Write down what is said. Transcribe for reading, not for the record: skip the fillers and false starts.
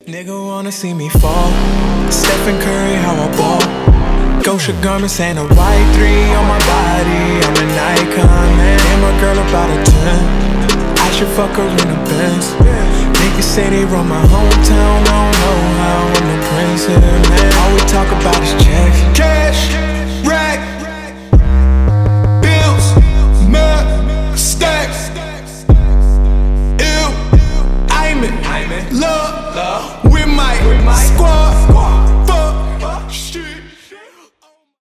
Nigga wanna see me fall. Stephen Curry, how I ball. Gosha garments and a white 3 on my body. I'm an icon, man. And my girl about a 10. I should fuck her in a Benz. Niggas say they run my hometown. I don't know how I'm the prince here, man.